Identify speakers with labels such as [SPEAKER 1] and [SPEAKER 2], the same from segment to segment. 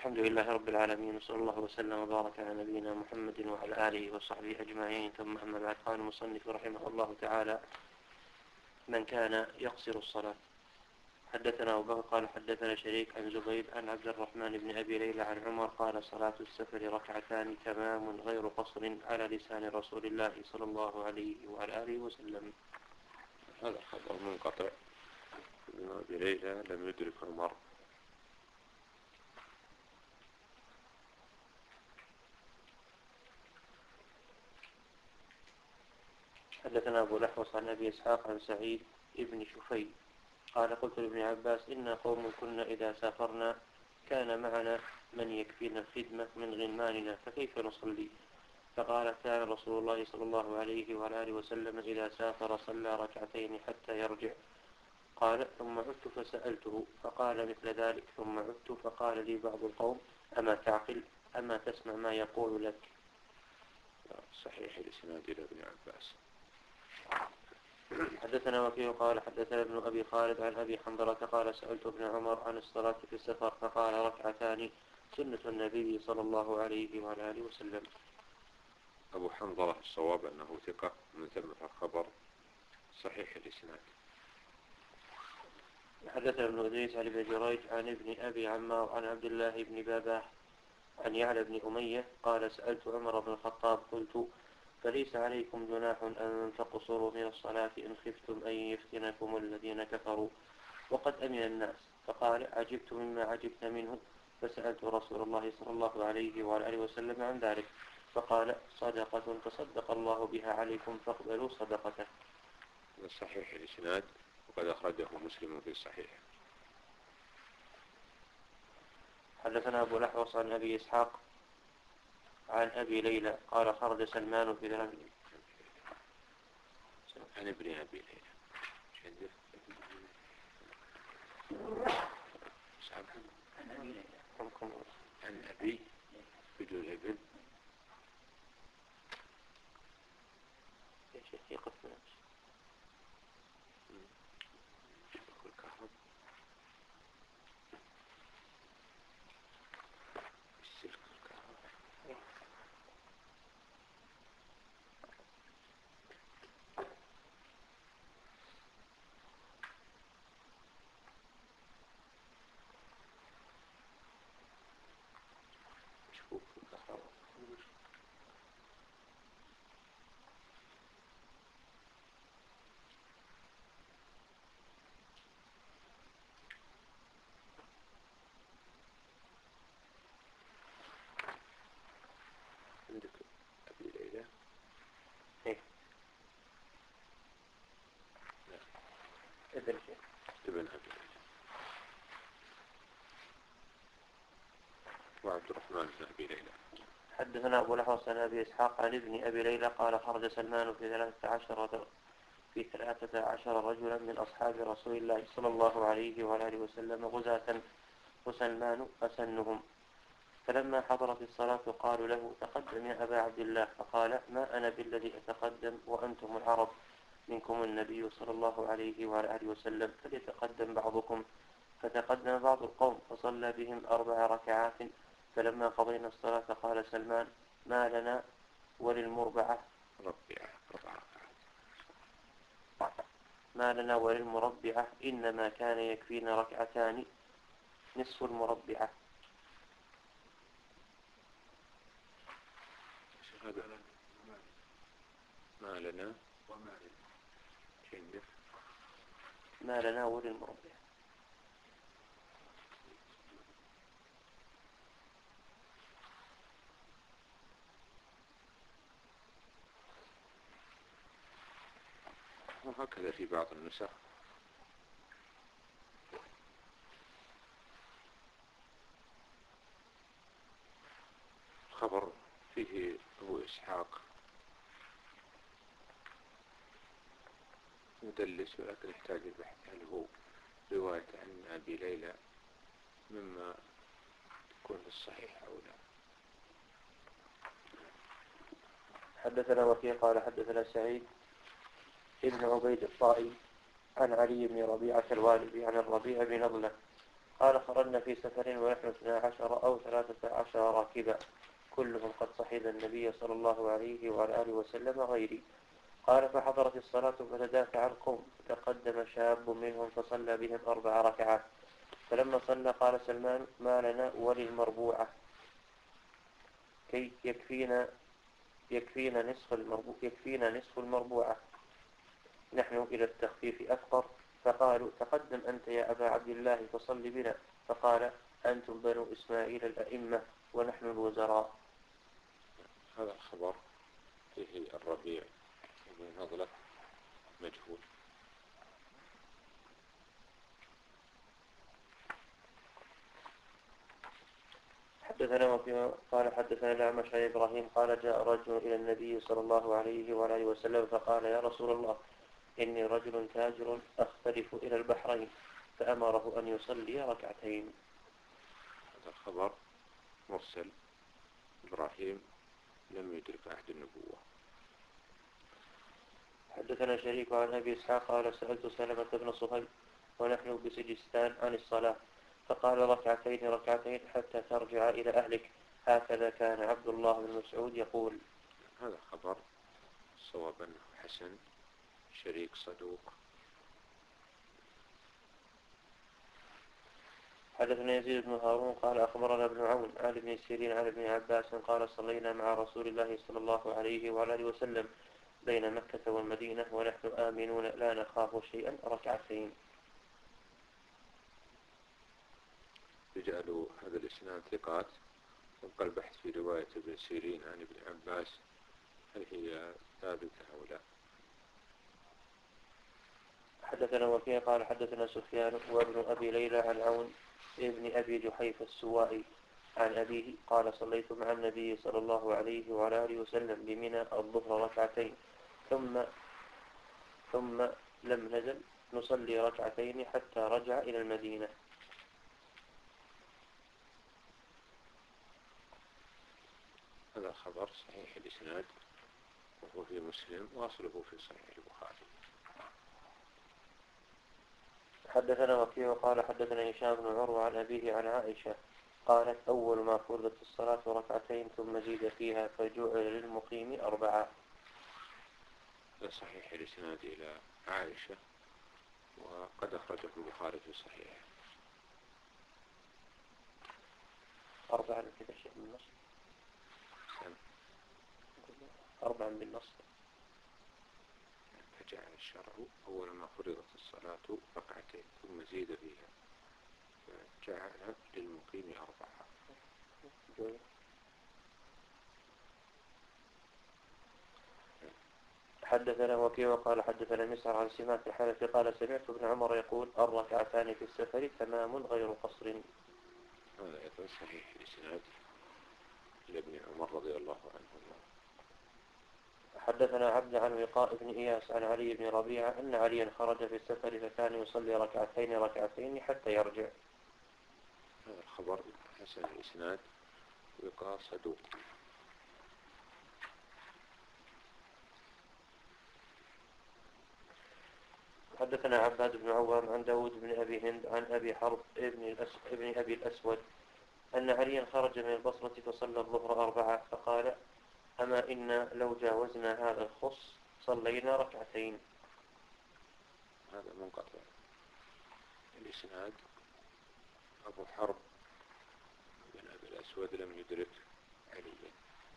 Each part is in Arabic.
[SPEAKER 1] الحمد لله رب العالمين، وصلى الله وسلم وبارك على نبينا محمد وعلى آله وصحبه أجمعين. ثم أما بعد، قال المصنف رحمه الله تعالى: من كان يقصر الصلاة. حدثنا أبو بكر قال حدثنا شريك عن زبيد عن عبد الرحمن بن أبي ليلى عن عمر قال: صلاة السفر ركعتان تمام غير قصر على لسان رسول الله صلى الله عليه وعلى آله وسلم.
[SPEAKER 2] هذا خبر منقطع. ابن أبي ليلى لم يدرك عمر.
[SPEAKER 1] حدثنا أبو الأحوص عن أبي إسحاق عن سعيد ابن شفي قال: قلت لابن عباس: إنا قوم كنا إذا سافرنا كان معنا من يكفينا الخدمة من غلماننا فكيف نصلي؟ فقال: كان رسول الله صلى الله عليه وعلى آله وسلم إذا سافر صلى ركعتين حتى يرجع. قال: ثم عدت فسألته فقال مثل ذلك، ثم عدت فقال لي بعض القوم: أما تعقل؟ أما تسمع ما يقول لك؟
[SPEAKER 2] صحيح الإسناد إلى ابن عباس.
[SPEAKER 1] حدثنا وكيع قال حدثنا ابن أبي خالد عن أبي حنظلة قال: سألت ابن عمر عن الصلاة في السفر فقال: ركعتان سنة النبي صلى الله عليه وعلى آله وسلم.
[SPEAKER 2] أبو حنظلة الصواب أنه ثقة، من ثم الخبر صحيح الإسناد.
[SPEAKER 1] حدثنا ابن إدريس عن ابن جريج عن ابن أبي عمار عن عبد الله بن باباح عن يعلى بن أمية قال: سألت عمر بن الخطاب قلت: فليس عليكم جناح أن تقصروا من الصلاة إن خفتم أن يفتنكم الذين كفروا وقد أمن الناس. فقال: عجبت مما عجبت منه، فسألت رسول الله صلى الله عليه وعلى آله وسلم عن ذلك، فقال: صدقة تصدق الله بها عليكم فاقبلوا صدقته.
[SPEAKER 2] صحيح الإسناد، وقد أخرجه مسلم في صحيح.
[SPEAKER 1] حدثنا أبو الأحوص عن أبي إسحاق عن أبي ليلى قال: خرج سلمان في ذلك.
[SPEAKER 2] عن ابن أبي ليلى عن أبي بدون ابن. عندك أبي ليلى؟
[SPEAKER 1] إيه؟ ابن
[SPEAKER 2] أبي ليلى وعبد الرحمن بن أبي ليلى.
[SPEAKER 1] حدثنا أبو الأحوص عن أبي إسحاق عن ابن أبي ليلى قال: خرج سلمان في 13 رجلا من أصحاب رسول الله صلى الله عليه وعلى آله وسلم غزاة، وسلمان أسنهم. فلما حضرت الصلاة قالوا له: تقدم يا أبا عبد الله. فقال: ما أنا بالذي أتقدم وأنتم العرب، منكم النبي صلى الله عليه وعلى آله وسلم، فليتقدم بعضكم. فتقدم بعض القوم فصلى بهم 4 ركعات. فلما قضينا الصلاة قال سلمان: ما لنا وللمربعة إنما كان يكفينا ركعتان نصف المربعة. ما لنا وللمربعة.
[SPEAKER 2] وهكذا في بعض النسخ. خبر فيه أبو إسحاق مدلس، ولكن يحتاج البحث هل هو رواية عن أبي ليلى مما يكون في الصحيح أو لا.
[SPEAKER 1] حدثنا وكيع قال حدثنا سعيد ابن عبيد الطائي عن علي بن ربيعة الوالبي عن الربيع بن نضلة قال خرجنا في سفر ونحن 12 أو 13 راكبا كلهم قد صحب النبي صلى الله عليه وعلى آله وسلم غيري. قال فحضرت الصلاة فتدافع القوم فتقدم شاب منهم فصلى بهم 4 ركعات. فلما صلى قال سلمان ما لنا وللمربوعة كي يكفينا نصف المربوعة نحن إلى التخفيف أفقر. فقالوا تقدم أنت يا أبا عبد الله فصل بنا. فقال أنتم بنو إسماعيل الأئمة ونحن الوزراء.
[SPEAKER 2] هذا الخبر فيه الربيع بن نضلة مجهول.
[SPEAKER 1] حدثنا قال حدثنا الأعمش عن إبراهيم قال جاء رجل إلى النبي صلى الله عليه وآله وسلم فقال يا رسول الله إني رجل تاجر أختلف إلى البحرين فأمره أن يصلي ركعتين.
[SPEAKER 2] هذا الخبر مرسل. إبراهيم لم يدرك عهد النبوة.
[SPEAKER 1] حدثنا شريك عن أبي إسحاق قال سألت سلمة بن صهيب ونحن بسجستان عن الصلاة فقال ركعتين حتى ترجع إلى أهلك هكذا كان عبد الله بن مسعود يقول.
[SPEAKER 2] هذا خبر صواب أنه حسن. شريك صدوق.
[SPEAKER 1] حدثنا يزيد بن هارون قال أخبرنا ابن عون عن ابن سيرين عن ابن عباس قال صلينا مع رسول الله صلى الله عليه وعلى آله وسلم بين مكة والمدينة ونحن آمنون لا نخاف شيئا ركعتين.
[SPEAKER 2] رجال هذا الإسناد ثقات. وقال البحث في رواية ابن سيرين عن ابن عباس هل هي ثابتة أو لا.
[SPEAKER 1] حدثنا وكيع قال حدثنا سفيان وابن أبي ليلى عن عون ابن أبي جحيفة السوائي عن أبيه قال صليت مع النبي صلى الله عليه وعلى آله وسلم بمنى الظهر ركعتين ثم لم نزل نصلي ركعتين حتى رجع إلى المدينة.
[SPEAKER 2] هذا خبر صحيح الإسناد وهو في مسلم واصله في صحيح البخاري.
[SPEAKER 1] حدثنا وكيع قال حدثنا هشام بن عروة عن أبيه عن عائشة قالت أول ما فرضت الصلاة ركعتين ثم زيد فيها فجعل للمقيم 4.
[SPEAKER 2] صحيح الإسناد إلى عائشة وقد أخرجه البخاري في صحيح.
[SPEAKER 1] 4 كذا شيء من النص. 4 بالنص.
[SPEAKER 2] فجعل الشرع أول ما فرضت الصلاة ركعتين ثم زيد فيها فجعل للمقيم 4.
[SPEAKER 1] حدثنا وكيع قال حدثنا مسعر عن سماك الحنفي قال سمعت ابن عمر يقول الركعتان في السفر تمام غير قصر.
[SPEAKER 2] هذا أيضا صحيح الإسناد لابن عمر رضي الله عنهما.
[SPEAKER 1] حدثنا عبد عن وقاء بن إياس عن علي بن ربيعة أن عليا خرج في السفر فكان يصلي ركعتين حتى يرجع.
[SPEAKER 2] هذا الخبر حسن الإسناد. وقاء صدوق.
[SPEAKER 1] حدثنا عباد بن عوام عن داود بن أبي هند عن أبي حرب ابن أبي الأسود أن عليا خرج من البصرة فصلى الظهر 4 فقال أما إن لو جاوزنا هذا الخص صلينا ركعتين.
[SPEAKER 2] هذا منقطع الإسناد. أبو حرب بن أبي الأسود لم يدرك عليا.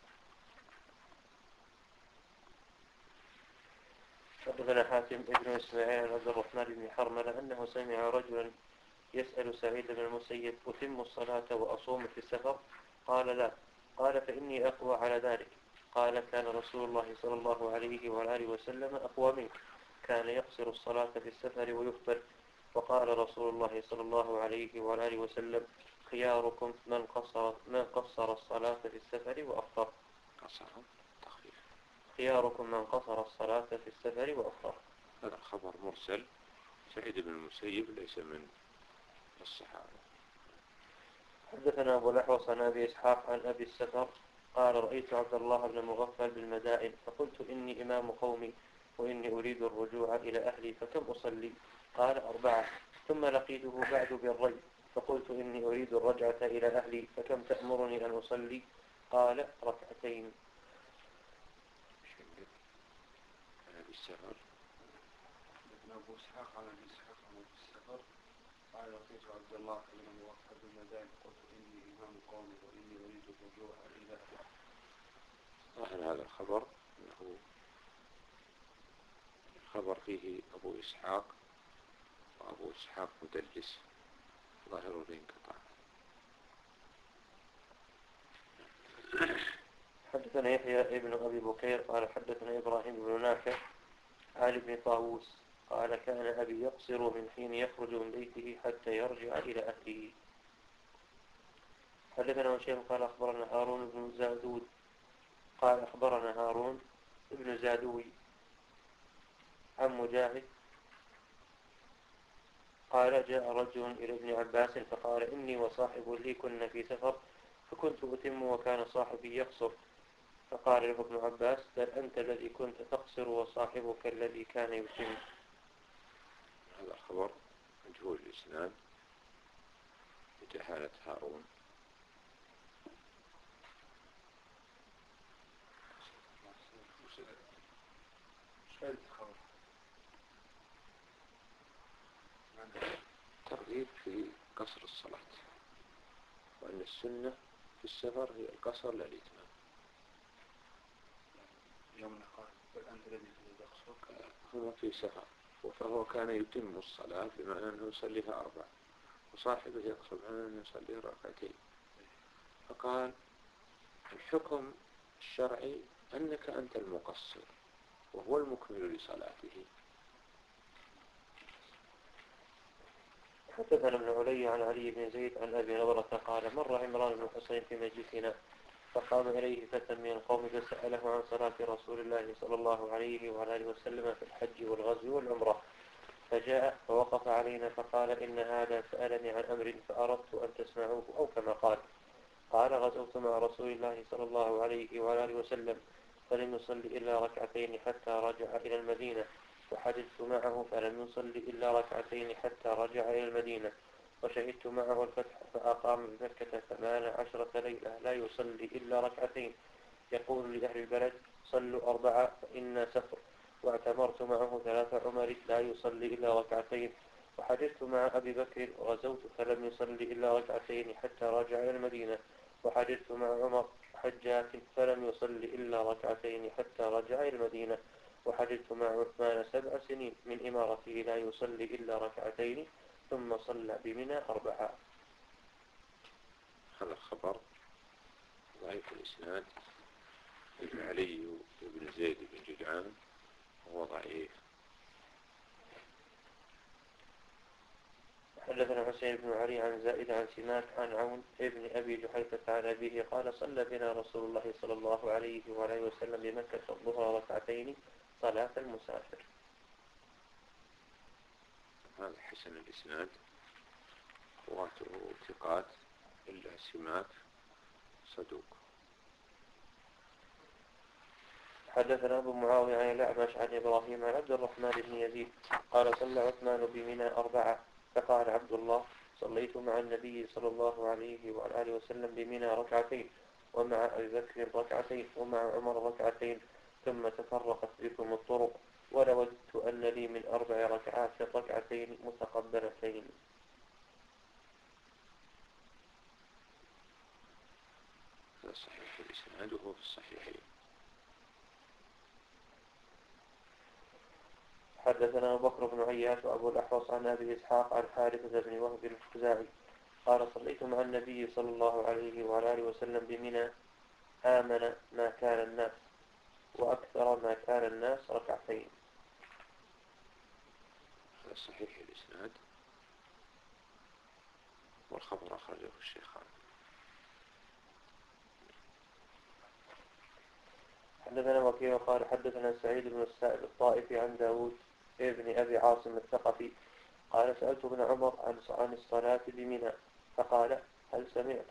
[SPEAKER 1] حدثنا حاتم ابن إسماعيل عن عبد الرحمن بن حرملة أنه سمع رجلا يسأل سعيد بن المسيب أتم الصلاة وأصوم في السفر؟ قال لا. قال فإني أقوى على ذلك. قال كان رسول الله صلى الله عليه وآله وسلم أقوى منك كان يقصر الصلاة في السفر ويفطر. وقال رسول الله صلى الله عليه وآله وسلم خياركم من قصر الصلاة في السفر وأفطر. خياركم من قصر الصلاة في السفر وأفطر.
[SPEAKER 2] هذا الخبر مرسل. سعيد بن المسيب ليس من الصحابة.
[SPEAKER 1] حدثنا أبو الأحوص عن أبي إسحاق عن أبي السفر قال رأيت عبد الله بن مغفل بالمدائن فقلت إني إمام قومي وإني أريد الرجوع إلى أهلي فكم أصلي؟ قال 4. ثم لقيته بعد بالري فقلت إني أريد الرجعة إلى أهلي فكم تأمرني أن أصلي؟ قال ركعتين.
[SPEAKER 2] بالسفر
[SPEAKER 3] ابن أبو إسحاق عن أبي إسحاق عن أبي السفر قال لقيت عبد الله بن موحد المدائن قلت إني إمام قومي وإني أريد الرجوع إلى أهلي.
[SPEAKER 2] ظاهر هذا الخبر أنه خبر فيه أبو إسحاق، وأبو إسحاق مدلس ظاهر الانقطاع.
[SPEAKER 1] حدثنا يحيى ابن أبي بكير قال حدثنا إبراهيم بن نافع عن ابن طاووس قال كان أبي يقصر من حين يخرج من بيته حتى يرجع إلى أهله. حدثنا وشيخ قال أخبرنا هارون بن زادود قال أخبرنا هارون بن زادوي عن مجاهد قال جاء رجل إلى ابن عباس فقال إني وصاحب لي كنا في سفر فكنت أتم وكان صاحبي يقصر، فقال له ابن عباس بل أنت الذي كنت تقصر وصاحبك الذي كان يتم.
[SPEAKER 2] هذا الخبر مجهول الإسناد بجهالة هارون. ترغيب في قصر الصلاة، وأن السنة في السفر هي القصر لا الإتمام.
[SPEAKER 3] يوم قال بل أنت الذي كنت تقصر
[SPEAKER 2] هو في سفر فهو كان يتم الصلاة بمعنى أنه يصليها 4 وصاحبه يقصر بمعنى أنه يصلي ركعتين. فقال الحكم الشرعي أنك أنت المقصر وهو المكمل لصلاته.
[SPEAKER 1] حدثنا ابن علي عن علي بن زيد عن أبي نضرة قال مر عمران بن حسين في مجلسنا فقام إليه فتى من القوم فسأله عن صلاة رسول الله صلى الله عليه وعلى آله وسلم في الحج والغزو والعمرة، فجاء فوقف علينا فقال إن هذا سألني عن أمر فأردت أن تسمعوه أو كما قال غزوت مع رسول الله صلى الله عليه وعلى آله وسلم فلم يصل إلا ركعتين حتى رجع إلى المدينة، وحدثت معه فلم يصل إلا ركعتين حتى رجع إلى المدينة، وشهدت معه الفتح فأقام بمكة 18 ليلة لا يصلي إلا ركعتين يقول لأهل البلد صلوا 4 فإنا سفر، واعتمرت معه 3 عمر لا يصلي إلا ركعتين، وحدثت مع أبي بكر وغزوت فلم يصلي إلا ركعتين حتى رجع إلى المدينة، وحدثت مع عمر حجات فلم يصلي إلا ركعتين حتى رجع إلى المدينة، وحدثت مع عثمان 7 سنين من إمارته لا يصلي إلا ركعتين ثم صلى بمنى 4.
[SPEAKER 2] هذا الخبر ضعيف الإسناد. ابن علي بن زيد بن جدعان وهو ضعيف.
[SPEAKER 1] حدثنا حسين بن علي عن زائد عن سماك عن عون ابن أبي جحيفة عن أبيه قال صلى بنا رسول الله صلى الله عليه وعليه وسلم بمكة الظهر ركعتين صلاة المسافر.
[SPEAKER 2] هذا حسن الإسناد، رواته ثقات إلا سماك صدوق.
[SPEAKER 1] حدثنا أبو معاوية عن الأعمش عن إبراهيم عن عبد الرحمن بن يزيد قال صلى عثمان بمنى 4، فقال عبد الله صليت مع النبي صلى الله عليه وعلى آله وسلم بمنى ركعتين ومع أبي بكر ركعتين ومع عمر ركعتين ثم تفرقت بكم الطرق ولودت أن لي من 4 ركعات ركعتين متقبلتين.
[SPEAKER 2] هذا صحيح الإسناد وهو في الصحيحين.
[SPEAKER 1] حدثنا أبو بكر بن عياش وأبو الأحوص عن أبي إسحاق عن حارثة بن وهب الخزاعي قال صليت مع النبي صلى الله عليه وعلى آله وسلم بمنى آمن ما كان الناس وأكثر ما كان الناس ركعتين.
[SPEAKER 2] هذا صحيح الإسناد والخبر أخرجه الشيخان.
[SPEAKER 1] حدثنا وكيع قال حدثنا سعيد بن السائب الطائفي عن داود ابن أبي عاصم الثقفي قال سألت ابن عمر عن الصلاة بمنى فقال هل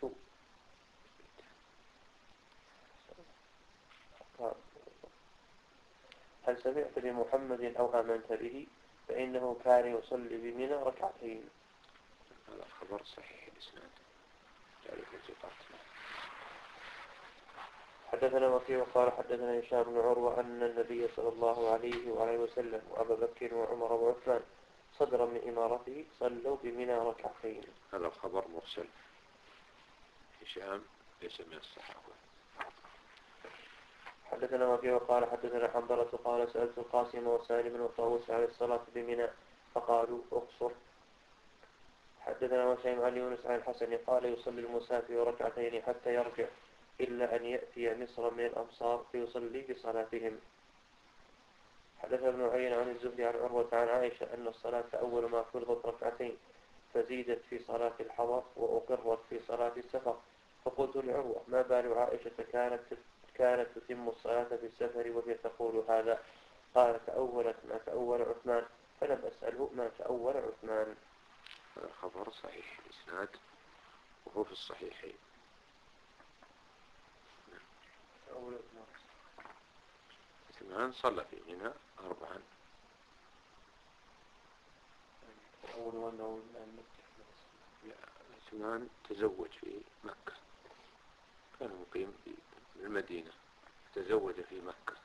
[SPEAKER 1] سمعت بمحمد أو آمنت به فإنه كان يصلي بمنى ركعتين.
[SPEAKER 2] هذا الخبر صحيح الإسناد ذلك الثقات.
[SPEAKER 1] حدثنا وكيع قال حدثنا هشام بن عروة أن النبي صلى الله عليه وآله وسلم وأبا بكر وعمر وعثمان صدرا من إمارته صلوا بمنى ركعتين.
[SPEAKER 2] هذا الخبر مرسل، هشام ليس من الصحابة.
[SPEAKER 1] حدثنا وكيع قال حدثنا حنظلة قال سألت القاسم وسالم وطاووس عن الصلاة بمنى فقالوا اقصر. حدثنا وسيم عن يونس عن الحسن قال يصلي المسافر ركعتين حتى يرجع إلا أن يأتي مصر من الأمصار فيصلي بصلاتهم. حدثنا ابن عيينة عن الزهري عن عروة عن عائشة أن الصلاة أول ما فرضت ركعتين فزيدت في صلاة الحضر وأقرت في صلاة السفر. فقلت لعروة ما بال عائشة كانت تتم الصلاة في السفر وهي تقول هذا؟ قال تأولت ما تأول عثمان. فلم أسأله ما تأول عثمان.
[SPEAKER 2] هذا الخبر صحيح الإسناد وهو في الصحيحين. عثمان صلى في منى 4. عثمان تزوج في مكة، كان مقيم في المدينة، تزوج في مكة،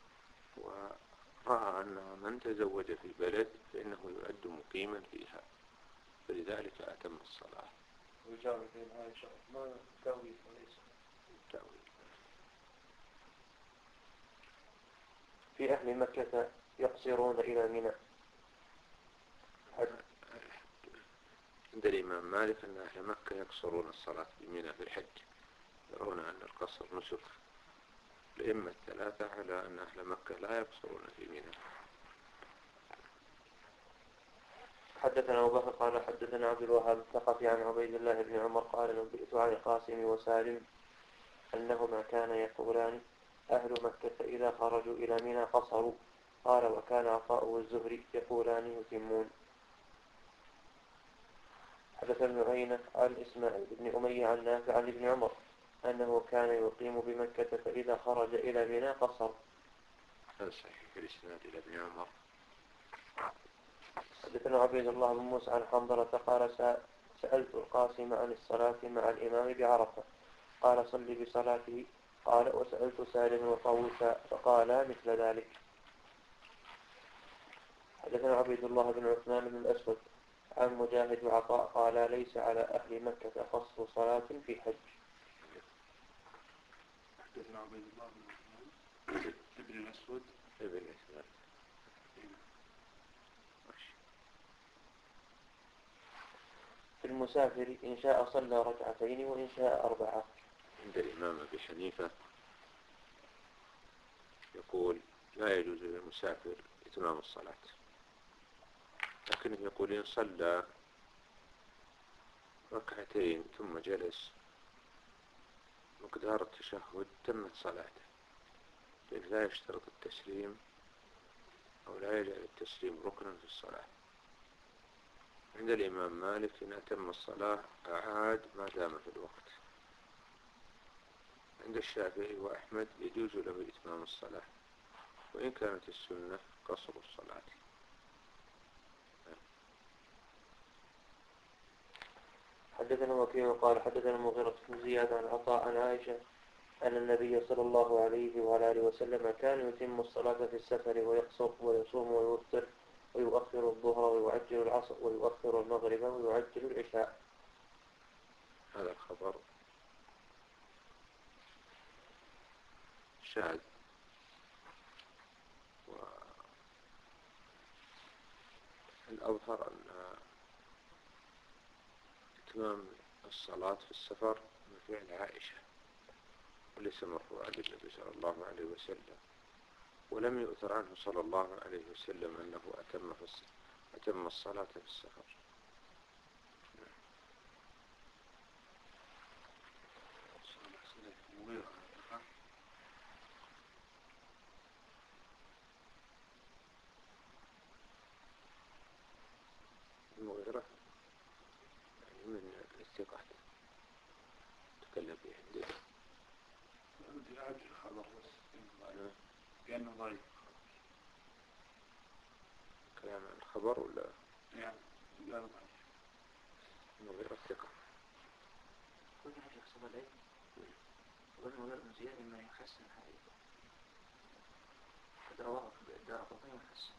[SPEAKER 2] ورأى أن من تزوج في بلد فإنه يؤد مقيما فيها، فلذلك أتم الصلاة.
[SPEAKER 1] وجاء في عائشة ما تأويل وليس
[SPEAKER 2] تأويل.
[SPEAKER 1] في أهل مكة يقصرون إلى منى.
[SPEAKER 2] عند الإمام مالك أن أهل مكة يقصرون الصلاة بمنى في الحج، يرون أن القصر نسك. الأئمة الثلاثة على أن أهل مكة لا يقصرون في منى.
[SPEAKER 1] حدثنا أبو بكر قال حدثنا عبد الوهاب الثقفي عن عبيد الله بن عمر قال نبئت عن القاسم وسالم أنهما كان يقولان أهل مكة إذا خرجوا إلى منى قصروا. قال وكان عطاء والزهري يقولان يتمون. حدث ابن عيينة عن إسماعيل بن أمية عن نافع عن ابن عمر أنه كان يقيم بمكة فإذا خرج إلى منى قصر.
[SPEAKER 2] هذا صحيح في الإسناد إلى ابن عمر.
[SPEAKER 1] حدثنا عبيد الله بن موسى عن حنظلة قال سألت القاسم عن الصلاة مع الإمام بعرفة قال صلي بصلاته. قال وسألت سالم وطاووسا فقالا مثل ذلك. حدثنا عبيد الله بن عثمان بن الأسود عن مجاهد وعطاء قال ليس على أهل مكة قصر صلاة في حج.
[SPEAKER 3] حدثنا عبيد الله بن عثمان ابن الأسود
[SPEAKER 2] ابن الأسود.
[SPEAKER 1] في المسافر إن شاء صلى ركعتين وإن شاء 4.
[SPEAKER 2] عند الإمام أبي حنيفة يقول لا يجوز للمسافر إتمام الصلاة، لكنه يقول إن صلى ركعتين ثم جلس مقدار التشهد تمت صلاته، لأن لا يشترط التسليم أو لا يجعل التسليم ركنا في الصلاة. عند الإمام مالك إن أتم الصلاة أعاد ما دام في الوقت. عند الشافعي وأحمد يجوز له إتمام الصلاة وإن كانت السنة قصر الصلاة.
[SPEAKER 1] حدثنا وكيع قال حدثنا المغيرة بن زياد عن عطاء عن عائشة أن النبي صلى الله عليه وعلى آله وسلم كان يتم الصلاة في السفر ويقصر ويصوم ويفطر ويؤخر الظهر ويعجل العصر ويؤخر المغرب ويعجل العشاء.
[SPEAKER 2] هذا الخبر شاذ، والأظهر أن إتمام الصلاة في السفر من فعل عائشة وليس مرفوعا للنبي صلى الله عليه وسلم، ولم يؤثر عنه صلى الله عليه وسلم أنه أتم الصلاة في السفر. المغيرة يعني من الثقات تكلم به عندنا.
[SPEAKER 3] بدي أعجل الخبر بس كأنه ضعيف.
[SPEAKER 2] كلام عن الخبر ولا
[SPEAKER 3] يعني لا ضعيف.
[SPEAKER 2] المغيرة ثقة.
[SPEAKER 4] كل حاجة يحسب عليه وقلنا غير زيادة ما يحسن حقيقة قد رواه الدار قطعي وحسن.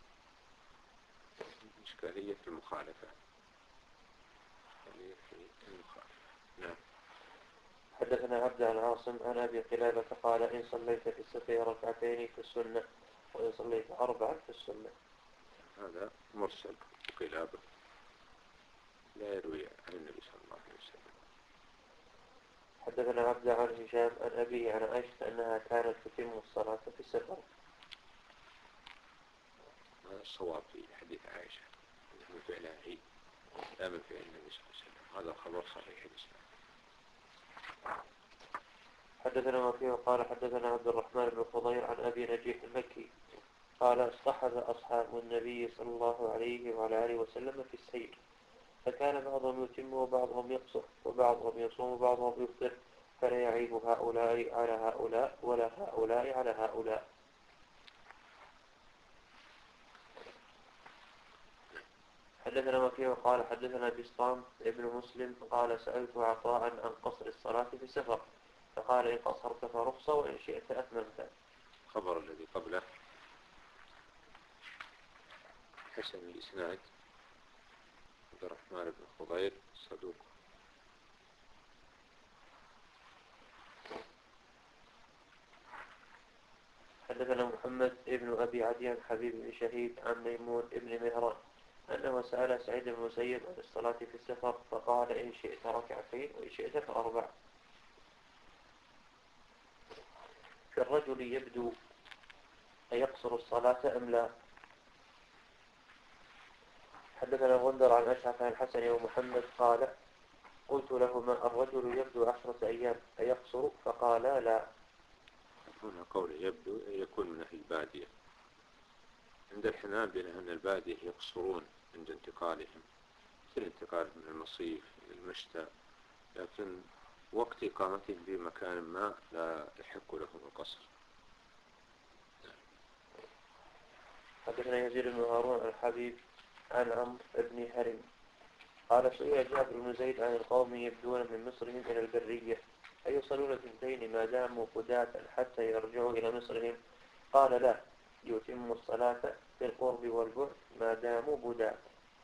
[SPEAKER 2] إشكالية في المخالفة. نعم.
[SPEAKER 1] حدثنا عبد عن عاصم عن أبي قلابة قال إن صليت في السفر ركعتين في السنة وإن صليت 4 في السنة.
[SPEAKER 2] هذا مرسل قلابة لا يروي عن النبي صلى الله عليه وسلم.
[SPEAKER 1] حدثنا عبد عن هشام عن أبيه عن عائشة أنها كانت تتم الصلاة في السفر.
[SPEAKER 2] هذا الصواب في حديث عائشة أنه فعلها هي لا من فعل النبي صلى الله عليه وسلم. هذا الخبر صحيح الإسلام.
[SPEAKER 1] حدثنا وكيع قال حدثنا عبد الرحمن بن فضيل عن أبي نجيح المكي قال اصطحب أصحاب النبي صلى الله عليه وعلى آله وسلم في السير فكان بعضهم يتم وبعضهم يقصر وبعضهم يصوم وبعضهم يفطر فلا يعيب هؤلاء على هؤلاء ولا هؤلاء على هؤلاء. حدثنا وكيع قال حدثنا بسطام ابن مسلم قال سألت عطاء عن قصر الصلاة في السفر فقال إن قصرت فرخصة وإن شئت أتممت.
[SPEAKER 2] الخبر الذي قبله حسن الإسناد عبد الرحمن بن فضيل صدوق.
[SPEAKER 1] حدثنا محمد ابن أبي عديان حبيب بن شهيد عن ميمون ابن مهران أنه سأل سعيد بن المسيب عن الصلاة في السفر فقال إن شئت ركعتين وإن شئت فأربع. في الرجل يبدو أيقصر الصلاة أم لا. حدثنا غندر عن أشعث عن الحسن ومحمد قال قلت لهما الرجل يبدو 10 أيام أيقصر فقالا لا.
[SPEAKER 2] هنا قول يبدو يكون من أهل البادية. عند الحنابلة أن البادية يقصرون عند انتقالهم مثل انتقالهم من المصيف إلى المشتى لكن وقت إقامتهم في مكان ما لا يحق لهم القصر.
[SPEAKER 1] حدثنا يزيد بن هارون الحبيب عن عمرو بن هرم قال سئل جابر بن زيد عن القوم يبدون من مصرهم إلى البرية أيصلون 2 ما داموا قداة حتى يرجعوا إلى مصرهم قال لا يتم الصلاة في القرب والبعد ما داموا بداة.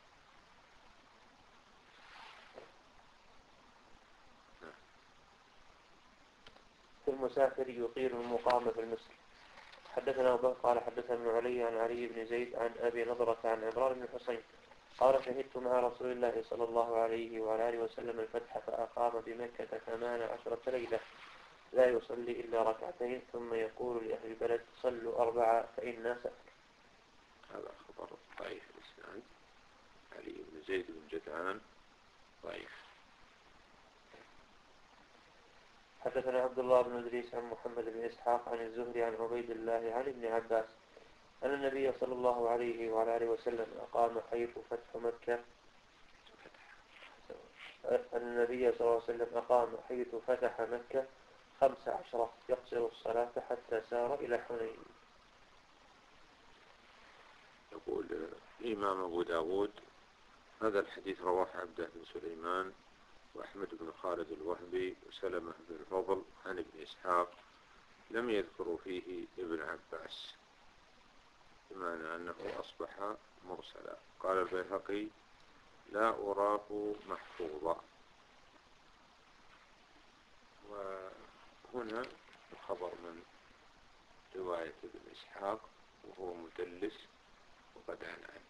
[SPEAKER 1] في المسافر يطيل المقام في المسجد. حدثنا أبو قال حدثنا ابن علي عن علي بن زيد عن أبي نضرة عن عمران بن حسين قال شهدت مع رسول الله صلى الله عليه وعلى آله وسلم الفتح فأقام بمكة 18 ليلة لا يصلي إلا ركعتين ثم يقول لأهل البلد صلوا 4 فإنا سفر.
[SPEAKER 2] هذا خبر ضعيف الإسناد. علي بن زيد بن جدعان ضعيف.
[SPEAKER 1] حدثنا عبد الله بن إدريس عن محمد بن إسحاق عن الزهري عن عبيد الله عن ابن عباس أن النبي صلى الله عليه وعلى آله وسلم أقام حيث فتح مكة أن النبي صلى الله عليه وسلم أقام حيث فتح مكة 15 يقصر الصلاة حتى سار إلى حنين.
[SPEAKER 2] يقول الإمام أبو داود هذا الحديث رواه عبده بن سليمان وأحمد بن خالد الوهبي وسلمة بن الفضل عن ابن إسحاق لم يذكروا فيه ابن عباس بمعنى أنه أصبح مرسلا. قال البيهقي لا أراه محفوظا. وهنا الخبر من رواية ابن إسحاق وهو مدلس وقد عنه.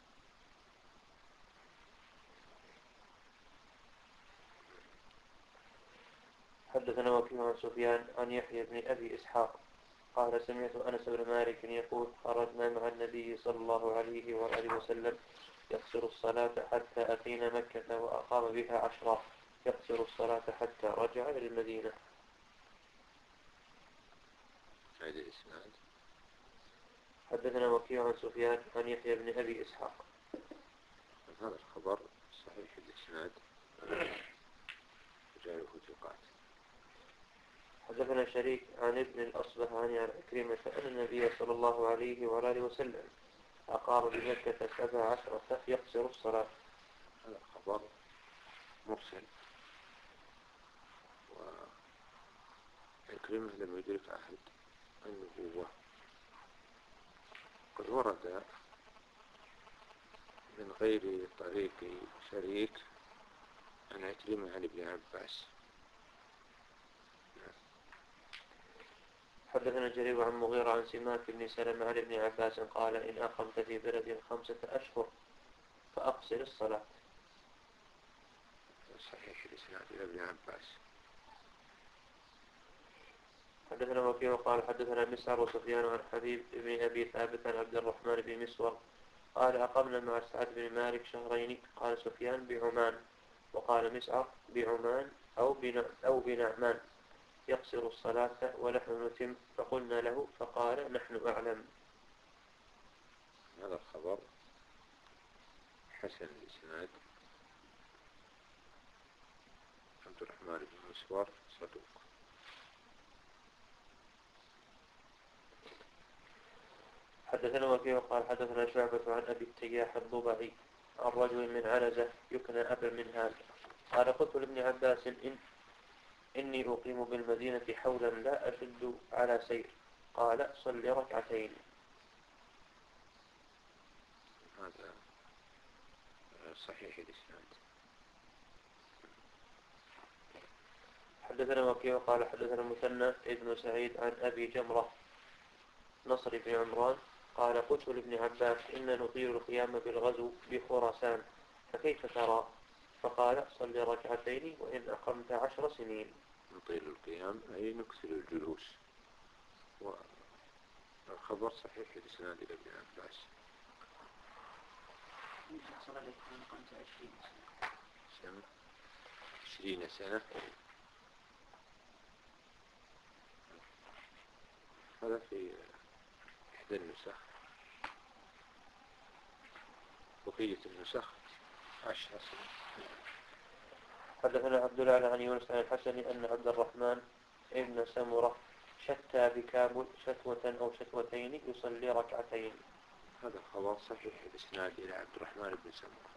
[SPEAKER 1] حدثنا وكيع عن سفيان عن يحيى بن أبي إسحاق قال سمعت أنس بن مالك يقول خرجنا مع النبي صلى الله عليه وآله وسلم يقصر الصلاة حتى أتينا مكة وأقام بها 10 يقصر الصلاة حتى رجع إلى المدينة.
[SPEAKER 2] هذا الإسناد.
[SPEAKER 1] حدثنا وكيع عن سفيان عن يحيى بن أبي إسحاق.
[SPEAKER 2] هذا الخبر صحيح الإسناد رجاله ثقات.
[SPEAKER 1] حدثنا شريك عن ابن الأصبهاني عن عكرمة أن النبي صلى الله عليه وآله وسلم أقام بمكة 17 يقصر الصلاة.
[SPEAKER 2] هذا الخبر مرسل. وعكرمة لم يدرك أحد النبوة. قد ورد من غير طريق شريك عن عكرمة عن ابن عباس.
[SPEAKER 1] حدثنا جرير عن مغيرة عن سماك بن سلمة عن ابن عباس قال إن أقمت في بلد 5 أشهر فأقصر الصلاة.
[SPEAKER 2] صحيح الإسناد إلى ابن عباس.
[SPEAKER 1] حدثنا وكيع قال حدثنا مسعر وسفيان عن حبيب بن أبي ثابت عن عبد الرحمن بن مسور قال أقمنا مع سعد بن مالك شهرين. قال سفيان بعمان وقال مسعر بعمان أو بنعمان يقصر الصلاة ونحن نتم. فقلنا له فقال نحن أعلم.
[SPEAKER 2] هذا الخبر حسن الإسناد. عبد الرحمن بن مسور صدوق.
[SPEAKER 1] حدثنا وكيع قال حدثنا شعبة عن أبي التياح الضبعي عن رجل من عنزة يكنى أبا منهال قال قلت لابن عباس إني أقيم بالمدينة حولا لا أشد على سير. قال صل ركعتين.
[SPEAKER 2] هذا صحيح الإسناد.
[SPEAKER 1] حدثنا وكيع قال حدثنا مثنى ابن سعيد عن أبي جمرة نصر بن عمران قال قلت لابن عباس إن نطيل القيام بالغزو بخراسان فكيف ترى؟ فقال صل ركعتين وإن أقمت 10 سنين.
[SPEAKER 2] نطيل القيام أي نكسر الجلوس. والخبر صحيح الإسناد إلى ابن عباس.
[SPEAKER 4] صلى لك من قمت
[SPEAKER 2] 20 سنة. هذا في إحدى النسخ. بقية النسخ 10 سنة.
[SPEAKER 1] حدثنا عبد الأعلى عن يونس عن الحسن أن عبد الرحمن ابن سمرة شتى بكابل شتوة أو شتوتين يصلي ركعتين.
[SPEAKER 2] هذا الخبر صحيح الإسناد إلى عبد الرحمن بن سمرة.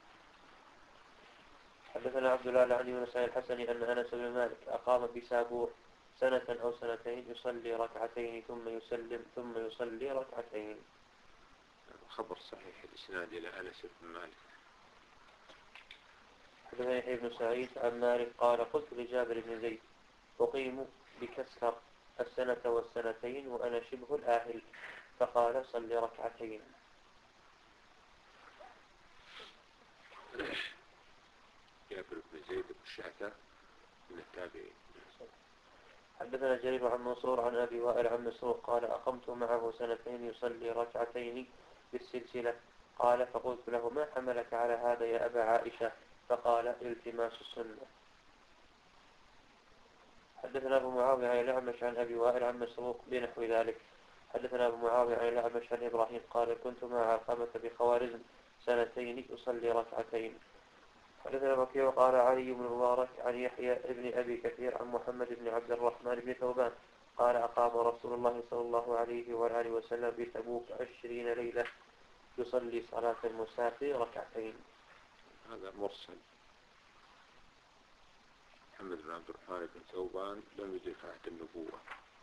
[SPEAKER 1] حدثنا عبد الأعلى عن يونس عن الحسن أن أنس بن مالك أقام بسابور 1 أو 2 يصلي ركعتين ثم يسلم ثم يصلي ركعتين.
[SPEAKER 2] خبر صحيح الإسناد إلى أنس بن مالك.
[SPEAKER 1] حدثنا يحيى بن سعيد عن مالك قال قلت لجابر بن زيد أقيم بكسر 1 و2 وأنا شبه الآهل. فقال صل ركعتين.
[SPEAKER 2] جابر بن زيد بن الشعثاء من التابعين.
[SPEAKER 1] حدثنا جرير عن منصور عن أبي وائل عن مسروق قال أقمت معه 2 يصلي ركعتين بالسلسلة. قال فقلت له ما حملك على هذا يا أبا عائشة؟ فقال التماس السنة. حدثنا أبو معاوية عن الأعمش عن أبي وائل عن مسروق بنحو ذلك. حدثنا أبو معاوية عن الأعمش عن إبراهيم قال كنت مع علقمة بخوارزم 2 يصلي ركعتين. حدثنا وكيع قال علي بن المبارك عن يحيى ابن أبي كثير عن محمد بن عبد الرحمن بن ثوبان قال أقام رسول الله صلى الله عليه وآله وسلم بتبوك 20 ليلة يصلي صلاة المسافر ركعتين.
[SPEAKER 2] هذا مرسل. محمد بن عبد الرحمن بن ثوبان لم يدرك عهد النبوة.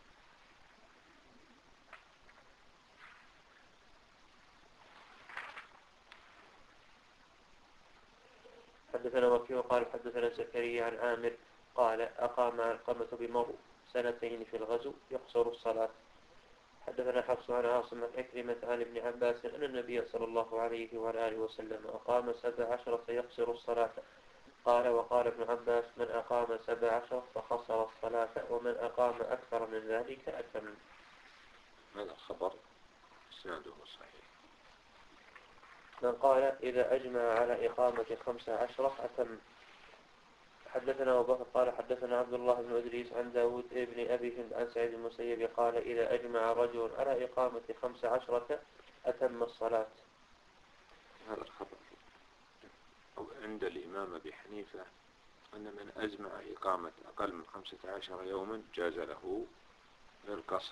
[SPEAKER 1] حدثنا وكيع قال حدثنا زكريا عن عامر قال أقام علقمة بمر 2 في الغزو يقصر الصلاة. حدثنا حفص عن عاصم عن عكرمة عن ابن عباس أن النبي صلى الله عليه وآله وسلم أقام 17 يقصر الصلاة. قال وقال ابن عباس من أقام 17 فخسر الصلاة ومن أقام أكثر من ذلك أتم.
[SPEAKER 2] هذا الخبر إسناده صحيح.
[SPEAKER 1] من قال إذا أجمع على إقامة 15 أتم. حدثنا أبو بكر قال حدثنا عبد الله بن إدريس عن داود بن أبي هند عن سعيد المسيب قال إذا أجمع رجل على إقامة 15 أتم الصلاة.
[SPEAKER 2] هذا الخبر عند الإمام أبي حنيفة أن من أجمع إقامة أقل من 15 يوما جاز له القصر،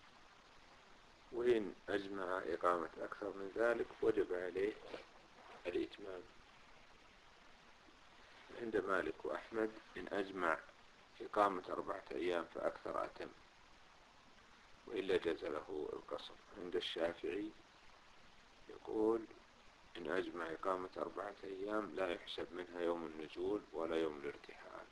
[SPEAKER 2] وإن أجمع إقامة أكثر من ذلك وجب عليه الإتمام، عند مالك وأحمد إن أجمع إقامة 4 أيام فأكثر أتم، وإلا جاز له القصر. عند الشافعي يقول إن أجمع إقامة 4 أيام لا يحسب منها يوم النزول ولا يوم الارتحال.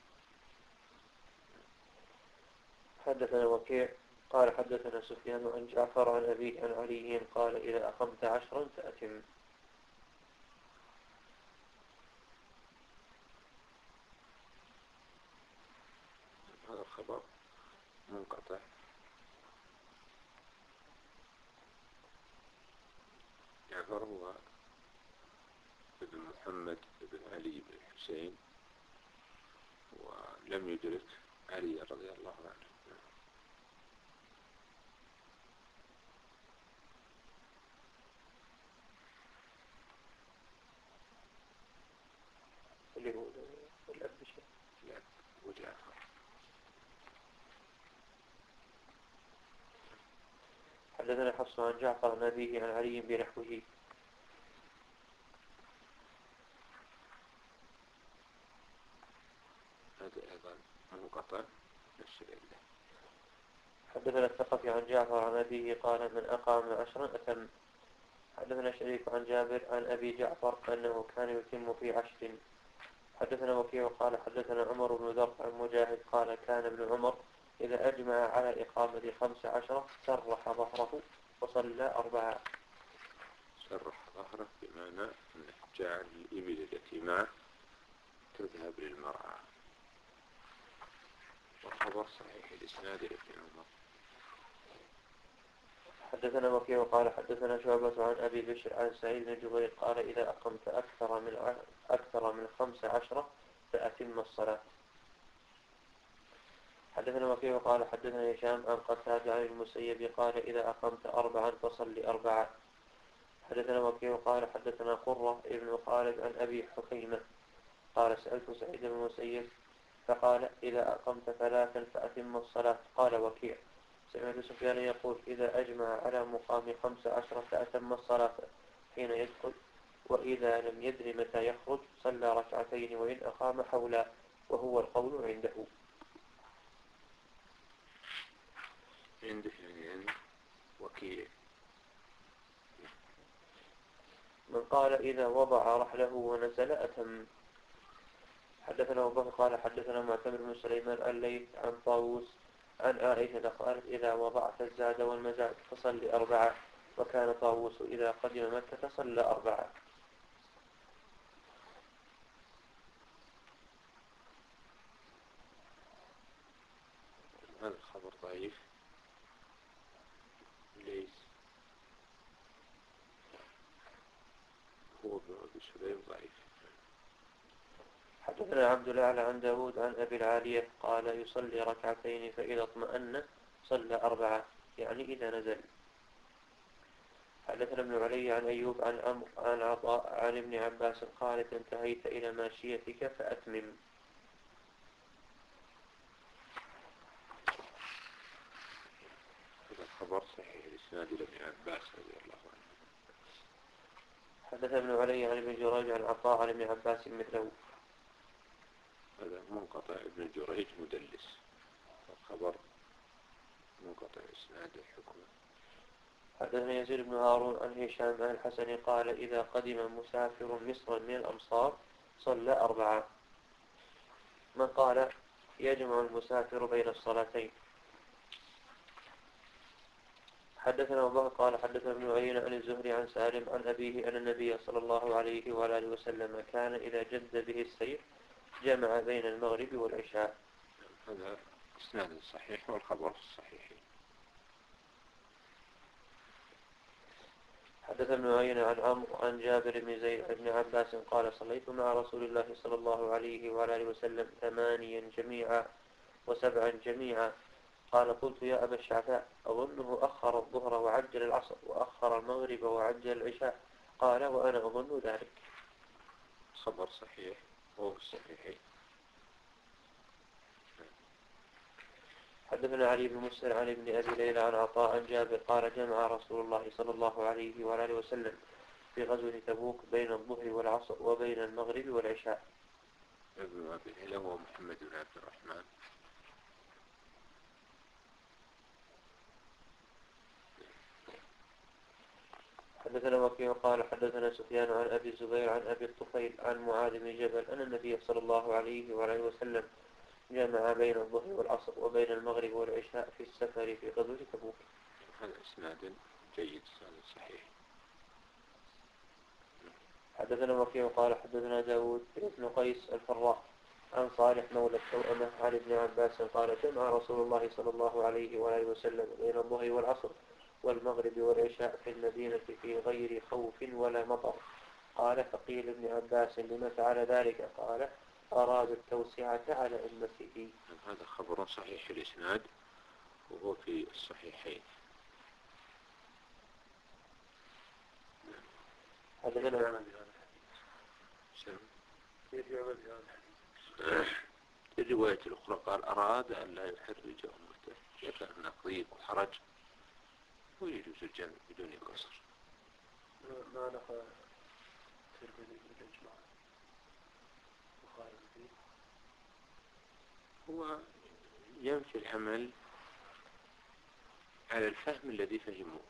[SPEAKER 1] حدثنا وكيع قال حدثنا سفيان عن جعفر عن أبيه عن علي قال إذا أقمت 10 فأتم.
[SPEAKER 2] هذا الخبر منقطع. جعفر هو ابن محمد بن علي بن الحسين، ولم يدرك علي رضي الله عنه.
[SPEAKER 1] اللي هو الأب شيء.
[SPEAKER 2] الأب وجعفر.
[SPEAKER 1] حدثنا حفص عن جعفر عن أبيه عن علي بنحوه.
[SPEAKER 2] هذا أيضا منقطع نفس العلة.
[SPEAKER 1] حدثنا الثقفي عن جعفر عن أبيه قال من أقام 10 أتم. حدثنا شريك عن جابر عن أبي جعفر أنه كان يتم في 10. حدثنا وكيع قال حدثنا عمر بن ذر عن مجاهد قال كان ابن عمر إذا أجمع على إقامة 15 سرح ظهره وصلى 4.
[SPEAKER 2] سرح ظهره بمعنى أنه جعل الإبل التي معه تذهب للمرعى. والخبر صحيح الإسناد لابن عمر.
[SPEAKER 1] حدثنا وكيع قال حدثنا شعبة عن أبي بشر عن سعيد بن جبير قال إذا أقمت أكثر من 15 فأتم الصلاة. حدثنا وكيع قال حدثنا هشام عن قتادة عن المسيب قال إذا أقمت 4 فصل 4. حدثنا وكيع قال حدثنا قرة ابن خالد عن أبي حكيمة قال سألت سعيد بن المسيب فقال إذا أقمت 3 فأتم الصلاة. قال وكيع سمعت سفيان يقول إذا أجمع على مقام 15 فأتم الصلاة حين يدخل، وإذا لم يدر متى يخرج صلى 2 وإن أقام حولا، وهو القول عنده.
[SPEAKER 2] عنده يعني عند وكيع.
[SPEAKER 1] من قال إذا وضع رحله ونزل أتم. حدثنا أبو بكر قال حدثنا معتمر بن سليمان عن ليث عن طاووس عن عائشة قالت إذا وضعت الزاد والمزاد فصل 4، وكان طاووس إذا قدم مكة صلى 4.
[SPEAKER 2] هذا الخبر ضعيف. ليس هو ابن أبي سليم ضعيف.
[SPEAKER 1] حدثنا عبد الأعلى عن داود عن أبي العالية قال يصلي 2 فإذا اطمأن صلى 4، يعني إذا نزل. حدثنا ابن علي عن أيوب عن عطاء عن ابن عباس قال انتهيت إلى ماشيتك فأتمم.
[SPEAKER 2] هذا الخبر صحيح الإسناد لابن عباس رضي الله عنه.
[SPEAKER 1] حدث ابن علي عن ابن جريج عن عطاء عن ابن عباس مثله.
[SPEAKER 2] هذا منقطع. ابن جريج مدلس. الخبر منقطع إسناد حكمه.
[SPEAKER 1] حدثنا يزيد بن هارون عن هشام عن الحسن قال إذا قدم مسافر مصر من الأمصار صلى 4. من قال يجمع المسافر بين الصلاتين. حدثنا أبو بكر قال حدثنا ابن عيينة عن الزهري عن سالم عن أبيه أن النبي صلى الله عليه وآله وسلم كان إذا جد به السير جمع بين المغرب والعشاء.
[SPEAKER 2] هذا إسناد صحيح والخبر صحيح.
[SPEAKER 1] حدث ابن عيينة عن عمرو عن جابر بن زيد بن عباس قال صليت مع رسول الله صلى الله عليه وآله وسلم 8 جميعا و7 جميعا. قال قلت يا أبا الشعثاء أظنه أخر الظهر وعجل العصر وأخر المغرب وعجل العشاء. قال وأنا أظن ذلك.
[SPEAKER 2] خبر صحيح وهو الصحيحين.
[SPEAKER 1] حدثنا علي بن مسهر عن ابن أبي ليلى عن عطاء عن جابر قال جمع رسول الله صلى الله عليه وآله وسلم في غزوة تبوك بين الظهر والعصر وبين المغرب والعشاء.
[SPEAKER 2] ابن أبي هلال هو محمد بن عبد الرحمن.
[SPEAKER 1] حدثنا وكيع قال حدثنا سفيان عن أبي الزبير عن أبي الطفيل عن معاذ بن جبل أن النبي صلى الله عليه وعليه وسلم جمع بين الظهر والعصر وبين المغرب والعشاء في السفر في غزوة تبوك.
[SPEAKER 2] هذا إسناد جيد صحيح.
[SPEAKER 1] حدثنا وكيع قال حدثنا داود بن قيس الفراء عن صالح مولى التوأمة عن ابن عباس قال جمع رسول الله صلى الله عليه وآله وسلم بين الظهر والعصر والمغرب والعشاء في المدينة في غير خوف ولا مطر. قال فقيل ابن عباس لما فعل ذلك؟ قال أراد التوسعة على أمته.
[SPEAKER 2] هذا خبر صحيح الإسناد وهو في الصحيحين.
[SPEAKER 1] حدثنا
[SPEAKER 2] الرواية الأخرى قال أراد أن لا يحرج أمته، يكره نقضيب وحرج ويجوز الجمع بدون قصر.
[SPEAKER 3] ما نقل الترمذي بالإجماع مخالف فيه.
[SPEAKER 2] هو يمشي العمل على الفهم الذي فهموه.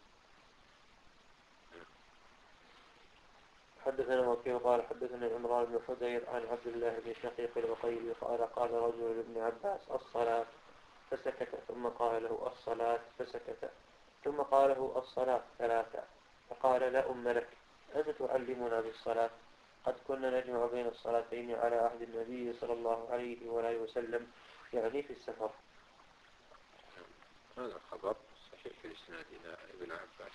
[SPEAKER 1] حدثنا وكيع قال حدثنا عمران بن حدير عن عبد الله بن شقيق العقيلي قال رجل لابن عباس الصلاة فسكت، ثم قال له الصلاة فسكت، ثم قال له الصلاة ثلاثة، فقال لا أم لك، أنت تعلمنا بالصلاة؟ قد كنا نجمع بين الصلاتين على عهد النبي صلى الله عليه وآله وسلم، يعني في السفر.
[SPEAKER 2] هذا الخبر صحيح الإسناد إلى ابن عباس.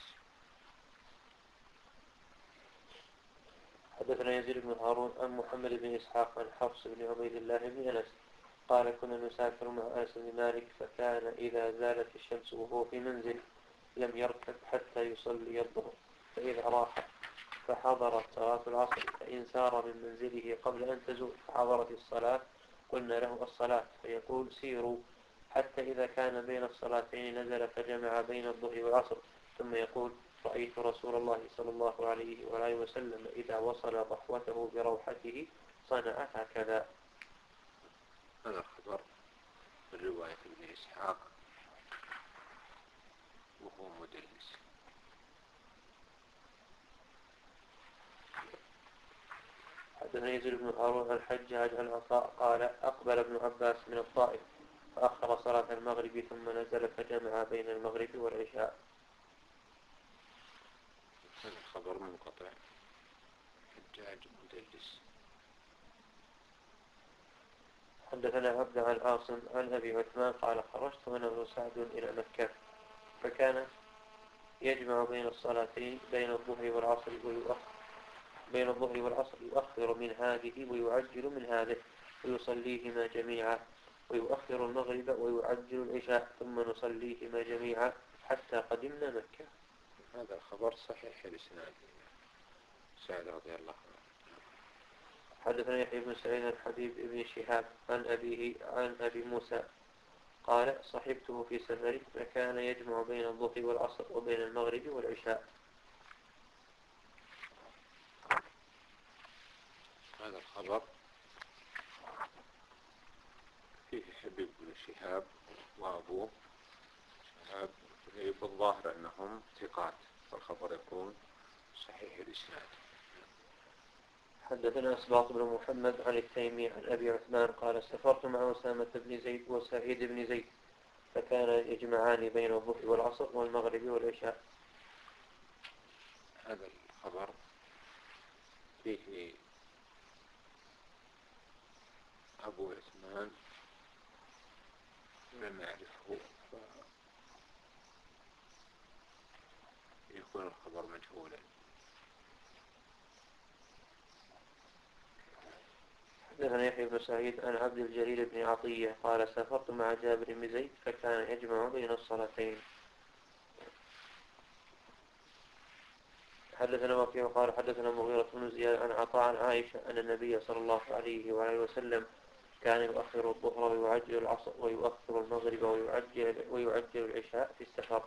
[SPEAKER 1] حدثنا يزيد بن هارون عن محمد بن إسحاق عن حفص بن عبيد الله بن أنس قال كنا نسافر مع أنس بن مالك، فكان إذا زالت الشمس وهو في منزل لم يركب حتى يصلي الظهر، فإذا راح فحضرت صلاة العصر فإن سار من منزله قبل أن تزول فحضرت الصلاة قلنا له الصلاة، فيقول سيروا، حتى إذا كان بين الصلاتين نزل فجمع بين الظهر والعصر، ثم يقول رأيت رسول الله صلى الله عليه وآله وسلم إذا وصل ضحوته بروحته صنع هكذا.
[SPEAKER 2] هذا الخبر من رواية ابن إسحاق وهو مدلس.
[SPEAKER 1] حدثنا يزيد بن هارون عن الحجاج عن عطاء قال أقبل ابن عباس من الطائف فأخر صلاة المغرب ثم نزل فجمع بين المغرب والعشاء.
[SPEAKER 2] هذا الخبر منقطع، حجاج مدلس.
[SPEAKER 1] حدثنا عبد عن عاصم عن أبي عثمان قال خرجت أنا وسعد إلى مكة، فكان يجمع بين الصلاتين بين الظهر والعصر يؤخر من هذه ويعجل من هذه ويصليهما جميعا، ويؤخر المغرب ويعجل العشاء ثم نصليهما جميعا حتى قدمنا مكة.
[SPEAKER 2] هذا الخبر صحيح الإسناد سعد رضي الله عنه.
[SPEAKER 1] حدثنا يحيى بن سعيد عن حبيب بن شهاب عن أبيه عن أبي موسى قال صحبته في سفر فكان يجمع بين الظهر والعصر وبين المغرب والعشاء.
[SPEAKER 2] هذا الخبر فيه حبيب بن شهاب وأبوه شهاب بالظاهر أنهم ثقات، فالخبر يكون صحيح الإسناد.
[SPEAKER 1] حدثنا أسباط بن محمد عن التيمي عن أبي عثمان قال سافرت مع أسامة بن زيد وسعيد بن زيد فكان يجمعان بين الظهر والعصر والمغرب والعشاء.
[SPEAKER 2] هذا الخبر فيه أبو عثمان لم يعرفه يكون الخبر مجهولا.
[SPEAKER 1] حدثنا يحيى بن سعيد عن عبد الجليل بن عطية قال سافرت مع جابر بن زيد فكان يجمع بين الصلاتين. حدثنا وكيع قال حدثنا مغيرة بن زياد عن عطاء عن عائشة أن النبي صلى الله عليه وآله وسلم كان يؤخر الظهر ويعجل العصر ويؤخر المغرب ويعجل العشاء في السفر.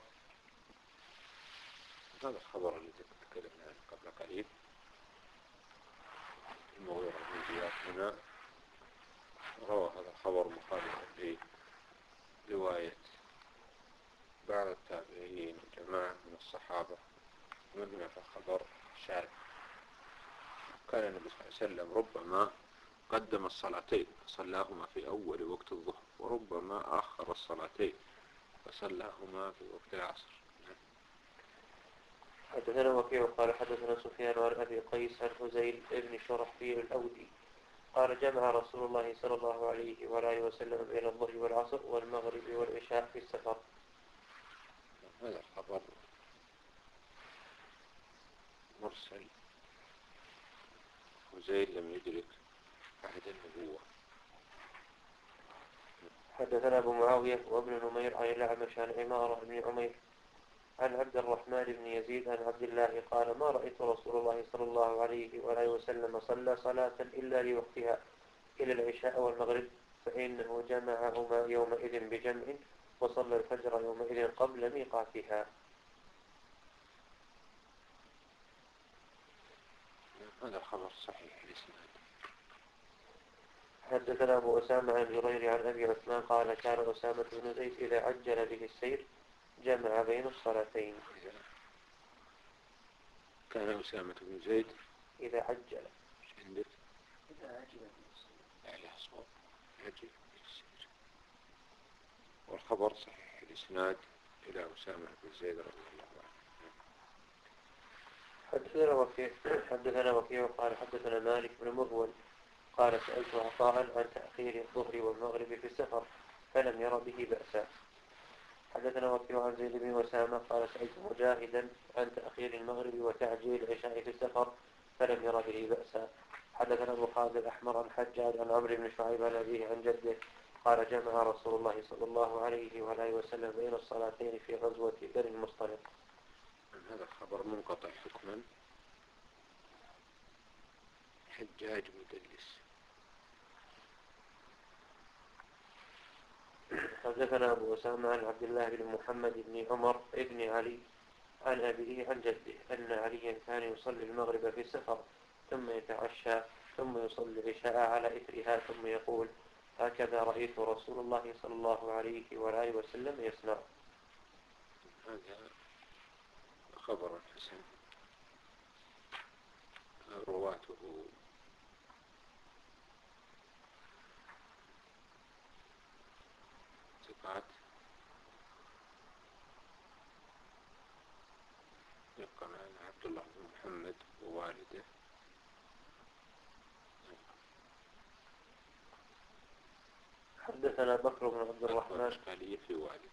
[SPEAKER 2] هذا الخبر الذي تكلمنا عنه قبل قليل المغيرة بن زياد هنا روى هذا الخبر مخالفا لرواية بعض التابعين وجماعة من الصحابة، من هناك خبر شاذ. كان النبي صلى الله عليه وسلم ربما قدم الصلاتين فصلاهما في أول وقت الظهر، وربما أخر الصلاتين فصلاهما في وقت العصر.
[SPEAKER 1] حدثنا وكيع قال حدثنا سفيان عن أبي قيس عن هزيل بن شرحبيل الأودي قال جمع رسول الله صلى الله عليه وآله وسلم بين الظهر والعصر والمغرب والعشاء في السفر.
[SPEAKER 2] هذا الخبر مرسل، هزيل لم يدرك عهد النبوة.
[SPEAKER 1] حدثنا أبو معاوية وابن نمير عن الأعمش عن عمارة بن عمير عن عبد الرحمن بن يزيد عن عبد الله قال ما رأيت رسول الله صلى الله عليه وآله وسلم صلى صلاة إلا لوقتها إلى العشاء والمغرب، فإنه جمعهما يومئذ بجمع، وصلى الفجر يومئذ قبل ميقاتها.
[SPEAKER 2] هذا الخبر صحيح الإسناد.
[SPEAKER 1] حدثنا أبو أسامة عن جرير عن أبي عثمان قال كان أسامة بن زيد إذا عجل به السير جمع بين الصلاتين.
[SPEAKER 2] كان أسامة بن زيد
[SPEAKER 1] إذا عجل
[SPEAKER 2] عندك
[SPEAKER 4] إذا عجب بالصلاة.
[SPEAKER 2] على صواب عجل بالسير، والخبر صحيح الإسناد إلى أسامة بن زيد رضي الله عنه.
[SPEAKER 1] حدثنا وكيع قال حدثنا مالك بن مغول قال سألت عطاء عن تأخير الظهر والمغرب في السفر فلم ير به بأسا. حدثنا وكيع عن زيد بن وسامة قال سألت مجاهدا عن تأخير المغرب وتعجيل العشاء في السفر فلم ير به بأسا. حدثنا أبو خالد الأحمر عن حجاج عن عمرو بن شعيب عن أبيه عن جده قال جمع رسول الله صلى الله عليه وآله وسلم بين الصلاتين في غزوة بني المصطلق.
[SPEAKER 2] هذا الخبر منقطع حكما، حجاج مدلس.
[SPEAKER 1] حدثنا أبو أسامة عن عبد الله بن محمد بن عمر بن علي عن أبيه عن جده أن عليا كان يصلي المغرب في السفر ثم يتعشى ثم يصلي العشاء على إثرها ثم يقول هكذا رأيت رسول الله صلى الله عليه وآله وسلم يصنع.
[SPEAKER 2] هذا خبر حسن، رواته ثقات، يقال عن عبد الله بن محمد ووالده.
[SPEAKER 1] حدثنا بكر بن عبد الرحمن
[SPEAKER 2] إشكالية في والده.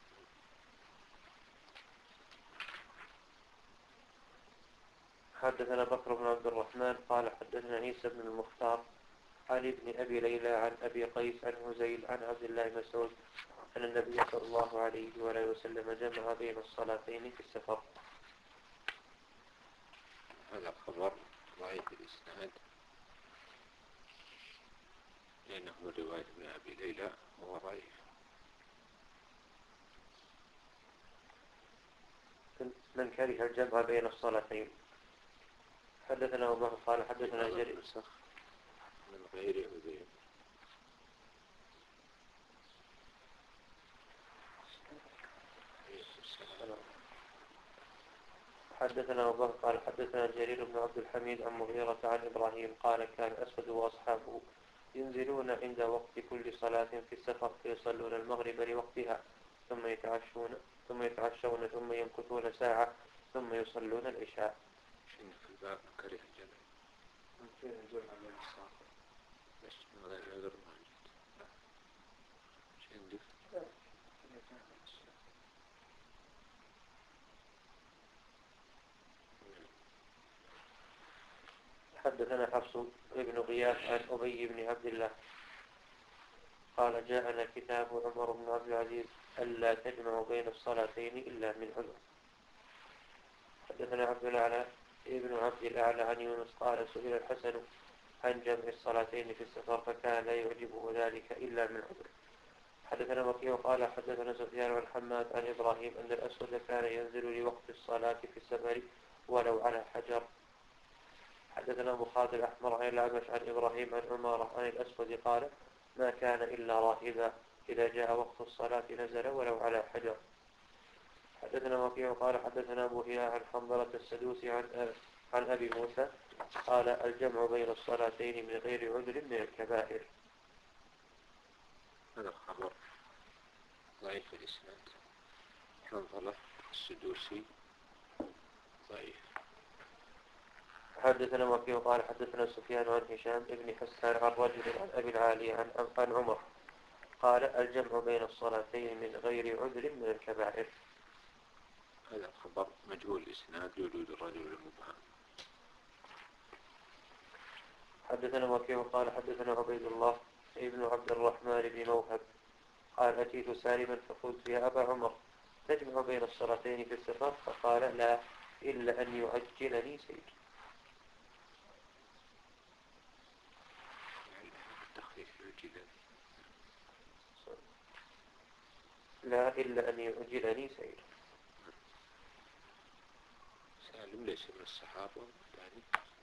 [SPEAKER 1] حدثنا بكر بن عبد الرحمن قال حدثنا عيسى بن المختار عن ابن أبي ليلى عن أبي قيس عن هزيل عن عبد الله مسعود أن النبي صلى الله عليه وآله وسلم جمع بين الصلاتين في السفر.
[SPEAKER 2] هذا الخبر ضعيف الإسناد لأنه من رواية ابن أبي ليلى وهو ضعيف.
[SPEAKER 1] من كره الجمع بين الصلاتين. حدثنا أبو قال حدثنا جرير
[SPEAKER 2] من غير أذين.
[SPEAKER 1] حدثنا أبو قال حدثنا جرير بن عبد الحميد عن مغيرة عن إبراهيم قال كان أسود وأصحابه ينزلون عند وقت كل صلاة في السفر فيصلون المغرب لوقتها ثم يتعشون ثم يمكثون ساعة ثم يصلون العشاء.
[SPEAKER 2] شنو في الباب كره الجمع؟
[SPEAKER 3] ممكن الجمع بين الصلاة
[SPEAKER 2] بس من غير عذر ما جد. شنو
[SPEAKER 1] حدثنا حفص بن غياث عن أبي بن عبد الله قال جاءنا كتاب عمر بن عبد العزيز ألا تجمع بين الصلاتين إلا من عذر. حدثنا عبد الأعلى ابن عبد الأعلى عن يونس قال سئل الحسن عن جمع الصلاتين في السفر فكان لا يعجبه ذلك إلا من عذر. حدثنا وكيع قال حدثنا سفيان عن حماد عن إبراهيم أن الأسود كان ينزل لوقت الصلاة في السفر ولو على حجر. حدثنا أبو خالد الأحمر عن الأعمش عن إبراهيم عن عمارة عن الأسود قال ما كان إلا راهبا إذا جاء وقت الصلاة نزل ولو على حجر. حدثنا وكيع قال حدثنا أبو هلال عن حنظلة السدوسي عن أبي موسى قال الجمع بين الصلاتين من غير عذر من الكبائر.
[SPEAKER 2] هذا الخبر ضعيف الإسناد. حنظلة السدوسي ضعيف.
[SPEAKER 1] حدثنا وكيع قال حدثنا سفيان عن هشام ابن حسان عن رجل عن أبي العالي عن عمر قال الجمع بين الصلاتين من غير عذر من الكبائر.
[SPEAKER 2] هذا الخبر مجهول الإسناد لوجود الرجل المبهم.
[SPEAKER 1] حدثنا وكيع قال حدثنا عبيد الله ابن عبد الرحمن بن موهب قال أتيت سالما فقلت يا أبا عمر تجمع بين الصلاتين في السفر؟ فقال لا إلا أن يعجلني سير. لا إلا أن يعجلني سير.
[SPEAKER 2] سالم ليس من الصحابة يعني.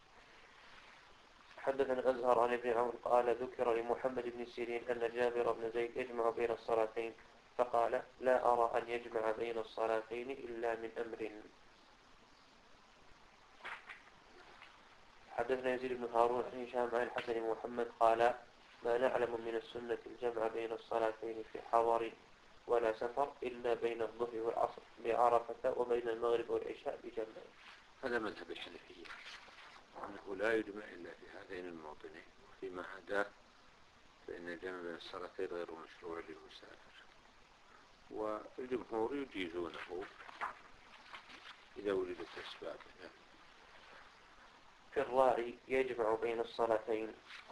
[SPEAKER 1] حدثنا أزهر عن ابن عون قال ذكر لمحمد بن سيرين أن جابر بن زيد يجمع بين الصلاتين فقال لا أرى أن يجمع بين الصلاتين إلا من أمر. حدثنا يزيد بن هارون عن هشام عن الحسن بن محمد قال ما نعلم من السنة الجمع بين الصلاتين في حضر ولا سفر إلا بين الظهر والعصر بعرفة وبين المغرب والعشاء بجمع.
[SPEAKER 2] هذا مذهب الحنفية أنه لا يجمع إلا في هذين الموطنين وفيما عداه فإن الجمع بين الصلاتين غير مشروع للمسافر. والجمهور يجيزونه إذا وجدت أسبابه.
[SPEAKER 1] في الراعي يجمع بين الصلاتين.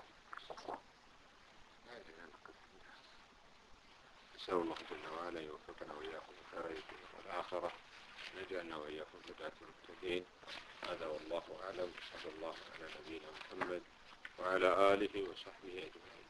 [SPEAKER 2] نسأل الله جل وعلا يوفقنا وإياكم خير الدنيا والآخرة نجعلنا وإياكم هداة المهتدين. هذا والله أعلم. صلى الله على نبينا محمد وعلى آله وصحبه أجمعين.